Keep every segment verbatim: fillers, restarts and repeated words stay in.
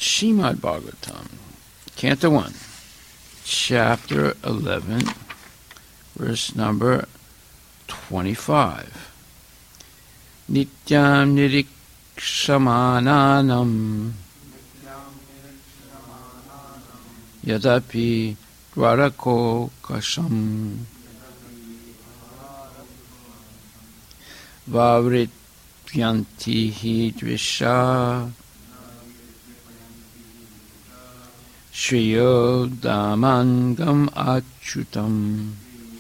Srimad Bhagavatam, Canto one, Chapter eleven, verse number twenty-five. Nityam nirikshamananam yadapi dvarako kasham vavrityanti dvisha shriyo damangam achyutam.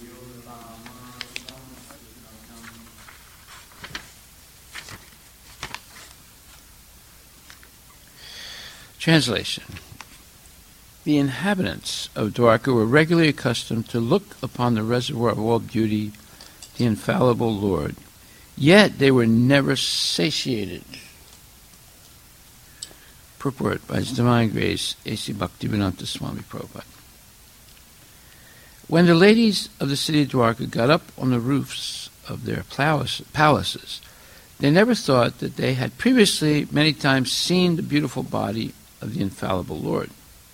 Translation. The inhabitants of Dwarka were regularly accustomed to look upon the reservoir of all beauty, the infallible Lord, yet they were never satiated. Purport by His Divine Grace, A C Bhaktivedanta Swami Prabhupada. When the ladies of the city of Dwarka got up on the roofs of their palaces, they never thought that they had previously many times seen the beautiful body of the infallible Lord.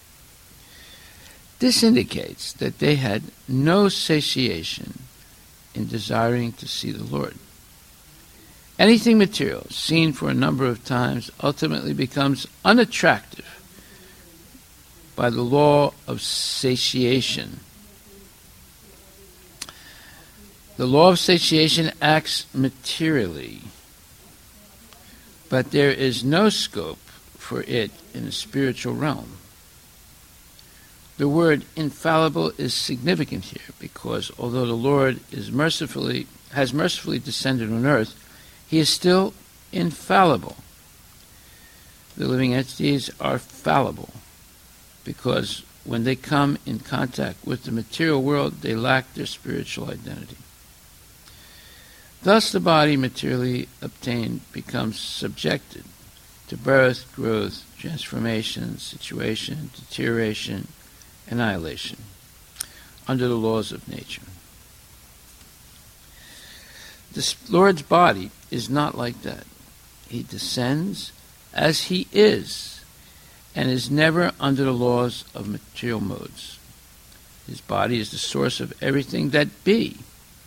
This indicates that they had no satiation in desiring to see the Lord. Anything material seen for a number of times ultimately becomes unattractive by the law of satiation. The law of satiation acts materially, but there is no scope for it in the spiritual realm. The word infallible is significant here because although the Lord is mercifully has mercifully descended on earth, He is still infallible. The living entities are fallible because when they come in contact with the material world, they lack their spiritual identity. Thus the body materially obtained becomes subjected to birth, growth, transformation, situation, deterioration, annihilation, under the laws of nature. The Lord's body is not like that. He descends as He is, and is never under the laws of material modes. His body is the source of everything that be,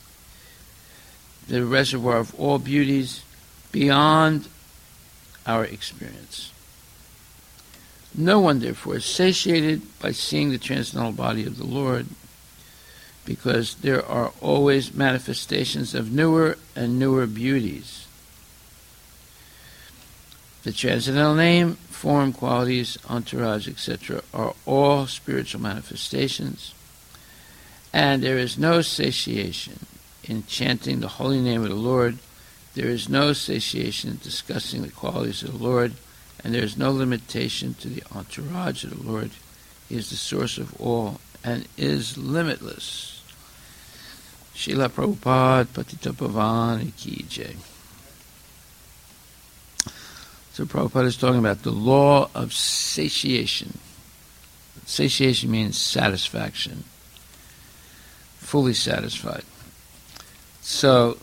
the reservoir of all beauties beyond our experience. No one, therefore, is satiated by seeing the transcendental body of the Lord, because there are always manifestations of newer and newer beauties. The transcendental name, form, qualities, entourage, et cetera are all spiritual manifestations, and there is no satiation in chanting the holy name of the Lord. There is no satiation in discussing the qualities of the Lord, and there is no limitation to the entourage of the Lord. He is the source of all and is limitless. Srila Prabhupada Patita Pavani Ki Jai. So Prabhupada is talking about the law of satiation. Satiation means satisfaction, fully satisfied. So,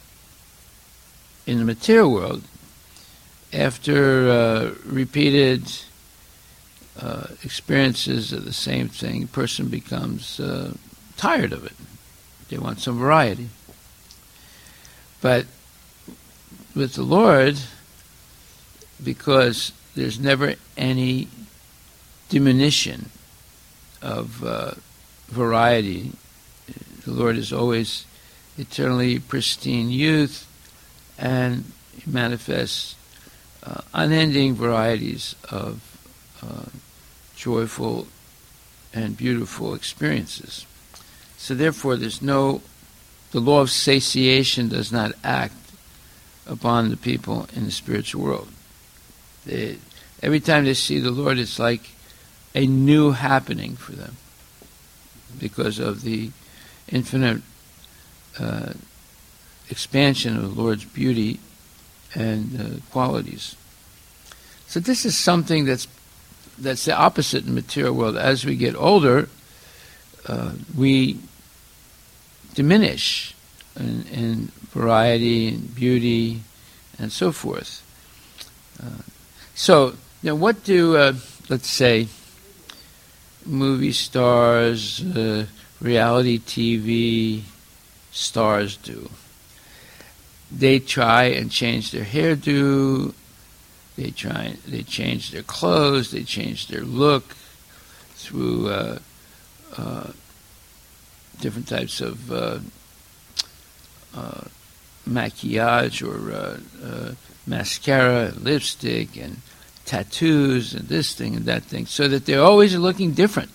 in the material world, after uh, repeated uh, experiences of the same thing, a person becomes uh, tired of it. They want some variety. But with the Lord, because there's never any diminution of uh, variety, the Lord is always eternally pristine youth, and He manifests uh, unending varieties of uh, joyful and beautiful experiences. So therefore there's no, the law of satiation does not act upon the people in the spiritual world. They, every time they see the Lord, it's like a new happening for them because of the infinite uh, expansion of the Lord's beauty and uh, qualities. So this is something that's that's the opposite in the material world. As we get older, uh, we diminish in, in variety and beauty and so forth. Uh, so, you know, what do uh, let's say, movie stars, uh, reality T V stars do. They try and change their hairdo. They try. They change their clothes. They change their look through uh, uh, different types of uh, uh, maquillage or uh, uh, mascara, and lipstick, and tattoos, and this thing and that thing, so that they're always looking different.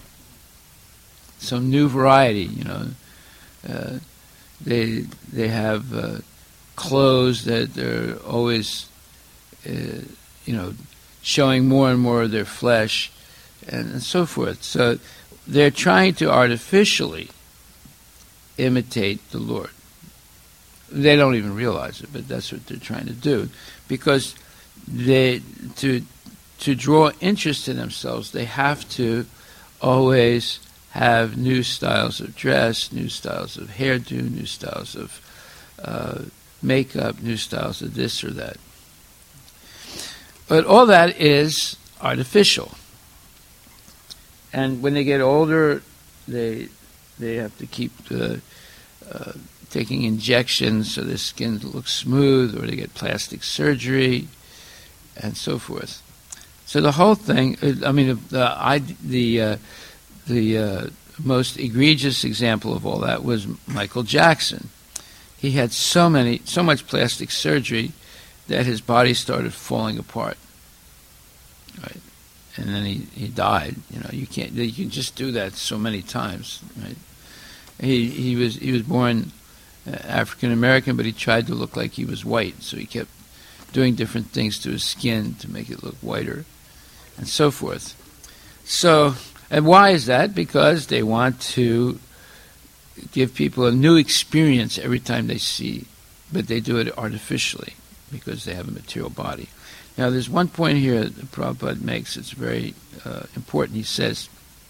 Some new variety, you know. Uh, they they have uh, clothes that they're always, uh, you know, showing more and more of their flesh, and, and so forth. So they're trying to artificially imitate the Lord. They don't even realize it, but that's what they're trying to do, because they to to draw interest in themselves, they have to always have new styles of dress, new styles of hairdo, new styles of uh, makeup, new styles of this or that. But all that is artificial. And when they get older, they they have to keep uh, uh, taking injections so their skin looks smooth, or they get plastic surgery, and so forth. So the whole thing, I mean, the I, the uh, the uh, most egregious example of all that was Michael Jackson. He had so many, so much plastic surgery that his body started falling apart. Right, and then he, he died. You know, you can't you can just do that so many times. Right, he he was he was born uh, African American, but he tried to look like he was white, so he kept doing different things to his skin to make it look whiter, and so forth. So, and why is that? Because they want to give people a new experience every time they see, but they do it artificially because they have a material body. Now, there's one point here that Prabhupada makes that's very uh, important. He says,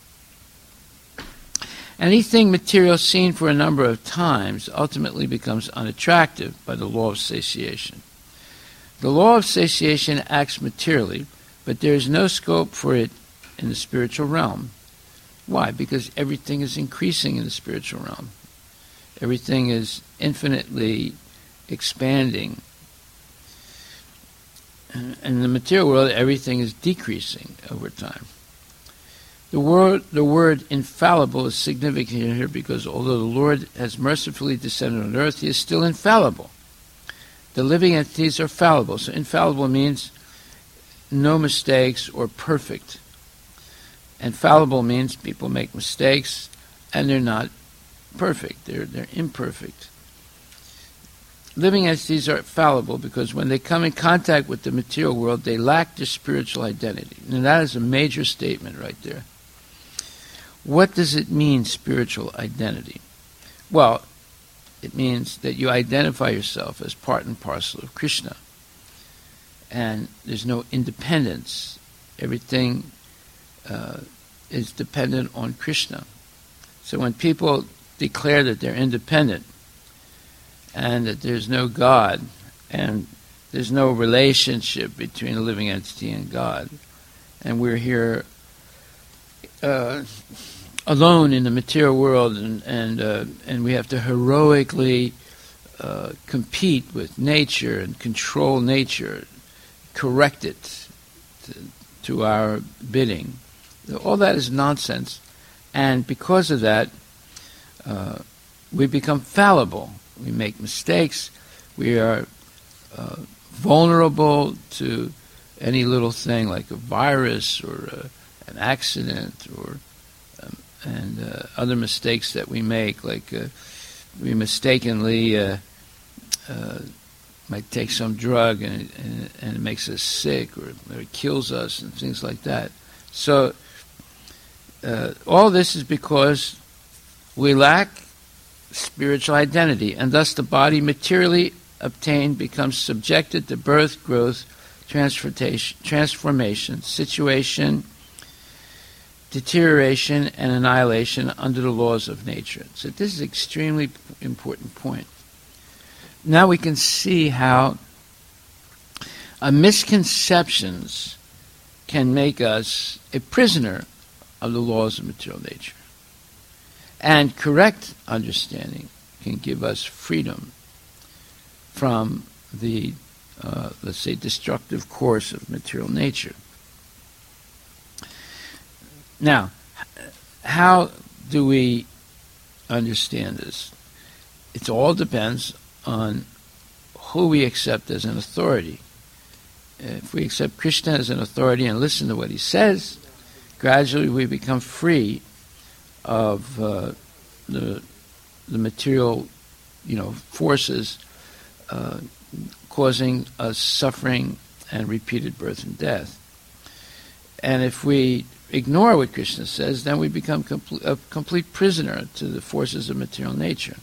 anything material seen for a number of times ultimately becomes unattractive by the law of satiation. The law of satiation acts materially, but there is no scope for it in the spiritual realm. Why? Because everything is increasing in the spiritual realm. Everything is infinitely expanding. In the material world, everything is decreasing over time. The word, the word infallible is significant here because although the Lord has mercifully descended on earth, he is still infallible. The living entities are fallible. So infallible means no mistakes or perfect. And fallible means people make mistakes and they're not perfect. They're, they're imperfect. Living entities are fallible because when they come in contact with the material world, they lack their spiritual identity. And that is a major statement right there. What does it mean, spiritual identity? Well, it means that you identify yourself as part and parcel of Krishna. And there's no independence. Everything uh, is dependent on Krishna. So when people declare that they're independent, and that there's no God, and there's no relationship between a living entity and God, and we're here uh, alone in the material world, and and, uh, and we have to heroically uh, compete with nature and control nature, correct it to, to our bidding. All that is nonsense, and because of that, uh, we become fallible. We make mistakes. We are uh, vulnerable to any little thing like a virus or uh, an accident or um, and uh, other mistakes that we make, like uh, we mistakenly uh, uh, might take some drug and it, and, and it makes us sick, or, or it kills us and things like that. So uh, all this is because we lack spiritual identity, and thus the body materially obtained becomes subjected to birth, growth, transformation, transformation, situation, deterioration, and annihilation under the laws of nature. So this is an extremely important point. Now we can see how uh, misconceptions can make us a prisoner of the laws of material nature. And correct understanding can give us freedom from the, uh, let's say, destructive course of material nature. Now, how do we understand this? It all depends on who we accept as an authority. If we accept Krishna as an authority and listen to what he says, gradually we become free of uh, the the material, you know, forces uh, causing us suffering and repeated birth and death. And if we ignore what Krishna says, then we become complete, a complete prisoner to the forces of material nature.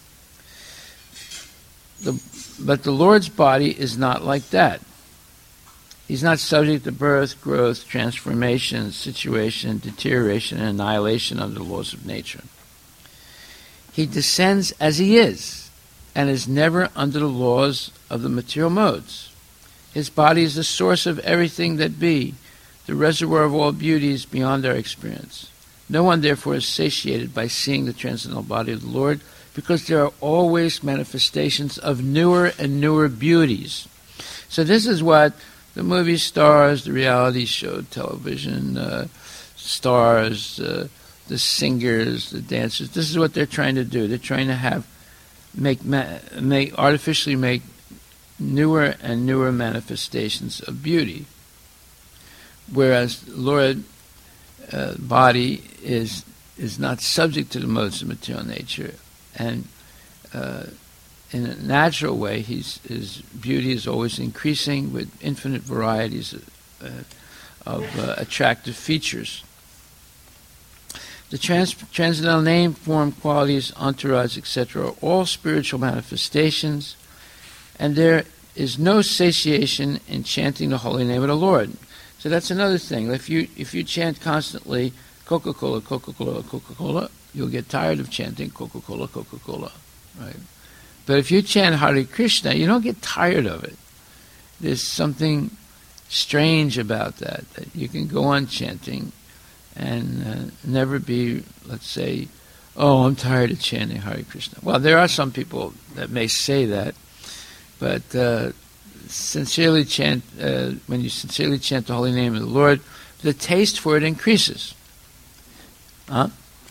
The, but the Lord's body is not like that. He's not subject to birth, growth, transformation, situation, deterioration, and annihilation under the laws of nature. He descends as he is, and is never under the laws of the material modes. His body is the source of everything that be, the reservoir of all beauties beyond our experience. No one, therefore, is satiated by seeing the transcendental body of the Lord, because there are always manifestations of newer and newer beauties. So this is what the movie stars, the reality show, television uh, stars, uh, the singers, the dancers, this is what they're trying to do. They're trying to have, make, make artificially make newer and newer manifestations of beauty. Whereas Lord uh, body is is not subject to the modes of material nature, and uh, in a natural way, he's, his beauty is always increasing with infinite varieties of, uh, of uh, attractive features. The trans- transcendental name, form, qualities, entourage, et cetera are all spiritual manifestations, and there is no satiation in chanting the holy name of the Lord. So that's another thing. If you if you chant constantly Coca-Cola, Coca-Cola, Coca-Cola, you'll get tired of chanting Coca-Cola, Coca-Cola, right? But if you chant Hare Krishna, you don't get tired of it. There's something strange about that, that you can go on chanting and uh, never be, let's say, oh, I'm tired of chanting Hare Krishna. Well, there are some people that may say that, but uh, sincerely chant, uh, when you sincerely chant the holy name of the Lord, the taste for it increases. Huh?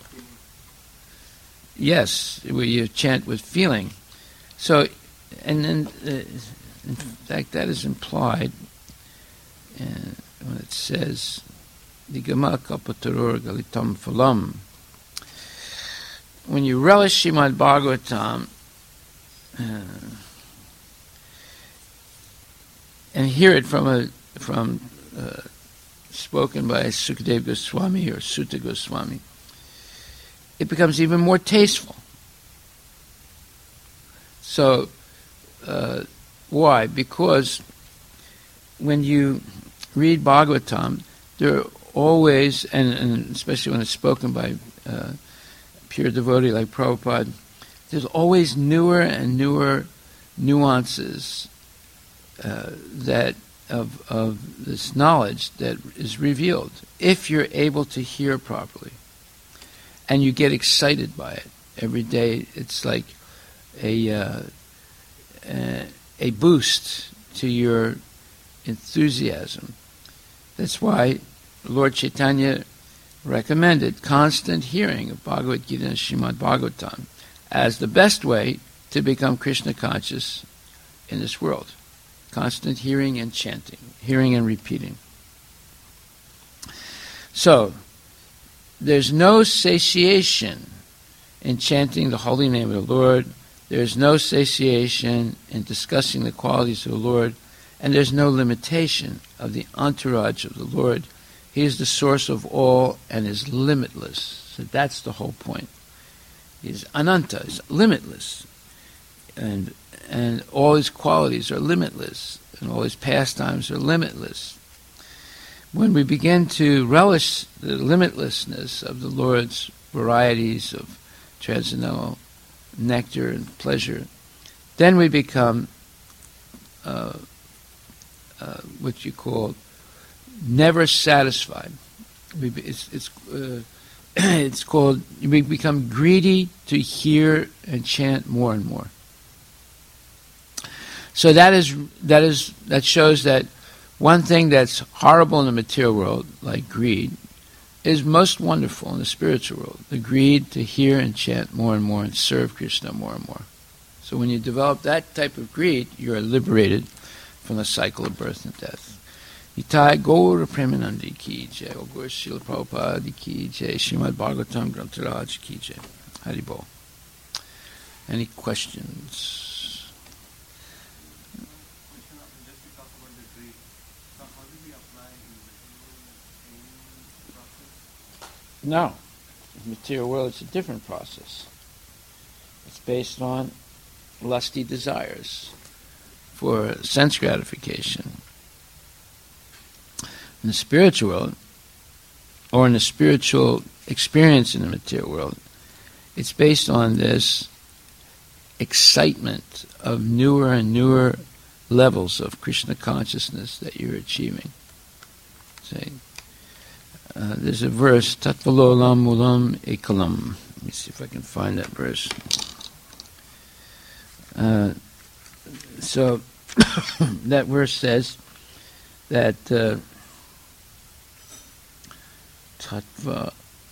Yes, where you chant with feeling. So, and then, uh, in fact, that is implied uh, when it says, Nigama kapatarur galitam phalam. When you relish Srimad Bhagavatam uh, and hear it from a from uh, spoken by Sukadeva Goswami or Sutta Goswami, it becomes even more tasteful. So, uh, why? Because when you read Bhagavatam, there are always, and, and especially when it's spoken by uh, pure devotee like Prabhupada, there's always newer and newer nuances uh, that of of this knowledge that is revealed if you're able to hear properly, and you get excited by it every day. It's like a uh, a, a boost to your enthusiasm. That's why Lord Chaitanya recommended constant hearing of Bhagavad Gita and Srimad Bhagavatam as the best way to become Krishna conscious in this world. Constant hearing and chanting, hearing and repeating. So, there's no satiation in chanting the holy name of the Lord. There's no satiation in discussing the qualities of the Lord. And there's no limitation of the entourage of the Lord. He is the source of all and is limitless. So that's the whole point. He is ananta, is limitless. And and all his qualities are limitless. And all his pastimes are limitless. When we begin to relish the limitlessness of the Lord's varieties of transcendental nectar and pleasure, then we become uh, uh, what you call never satisfied. We, it's it's uh, it's called, we become greedy to hear and chant more and more. So that is that is that shows that one thing that's horrible in the material world, like greed, is most wonderful in the spiritual world. The greed to hear and chant more and more and serve Krishna more and more. So when you develop that type of greed, you are liberated from the cycle of birth and death. Itai Gaur Premanandi ki jai, O Gaur Srila Prabhupada ki jai, Srimad Bhagavatam Grantaraj ki jai. Haribol. Any questions? No. In the material world, it's a different process. It's based on lusty desires for sense gratification. In the spiritual world, or in the spiritual experience in the material world, it's based on this excitement of newer and newer levels of Krishna consciousness that you're achieving. See? Uh, there's a verse, Tatvalolam Mulam Ekalam. Let me see if I can find that verse. Uh, so, that verse says that uh, Tattva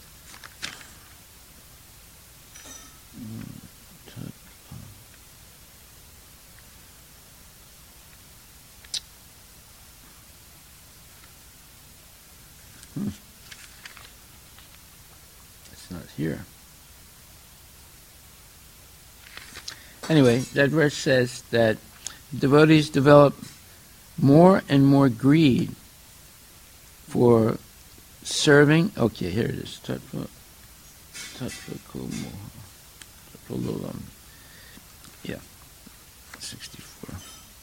Hmm. It's not here. Anyway, that verse says that devotees develop more and more greed for serving. Okay, here it is. Tattva, tattva kumo, tattva yeah, sixty-four.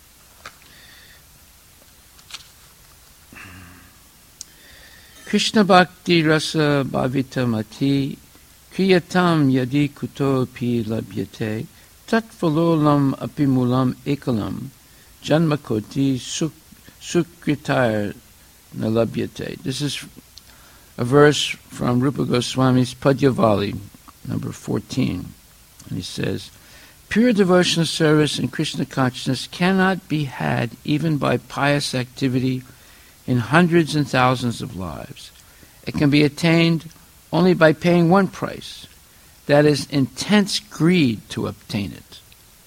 Krishna Bhakti Rasa Bhavita Mati Kriyatam Yadi Kuto Pi Labhyate Tatvalolam Apimulam Ekalam Janmakoti Sukritayar Nalabhyate. This is a verse from Rupa Goswami's Padyavali, number fourteen. And he says, pure devotional service and Krishna consciousness cannot be had even by pious activity in hundreds and thousands of lives. It can be attained only by paying one price, that is, intense greed to obtain it.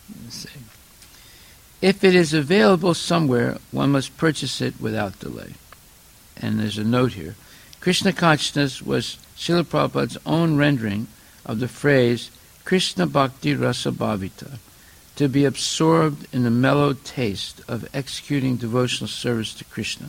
If it is available somewhere, one must purchase it without delay. And there's a note here. Krishna consciousness was Srila Prabhupada's own rendering of the phrase Krishna Bhakti Rasa Bhavita, to be absorbed in the mellow taste of executing devotional service to Krishna.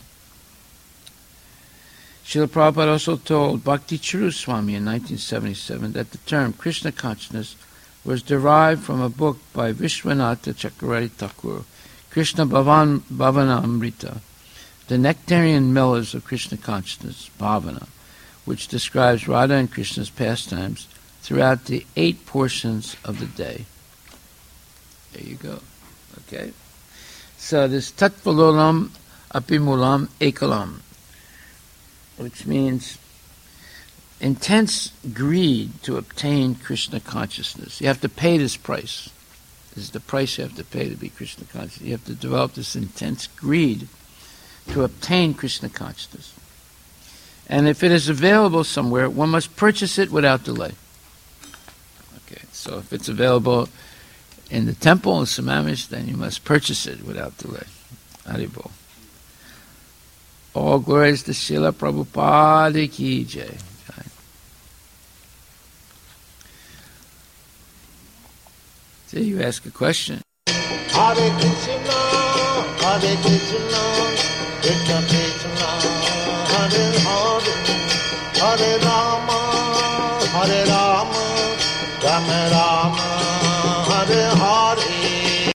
Srila Prabhupada also told Bhakti Charu Swami in nineteen seventy-seven that the term Krishna consciousness was derived from a book by Vishwanatha Chakravarti Thakur, Krishna Bhavan, Bhavanamrita, the nectarian mellows of Krishna consciousness, Bhavana, which describes Radha and Krishna's pastimes throughout the eight portions of the day. There you go. Okay? So this Tatvalolam Apimulam Ekalam, which means intense greed to obtain Krishna consciousness. You have to pay this price. This is the price you have to pay to be Krishna conscious. You have to develop this intense greed to obtain Krishna consciousness. And if it is available somewhere, one must purchase it without delay. Okay, so if it's available in the temple in Samamish, then you must purchase it without delay. Haribol. All glories to Srila Prabhupada ki jai. So you ask a question. Hare Krishna, Hare Krishna, Krishna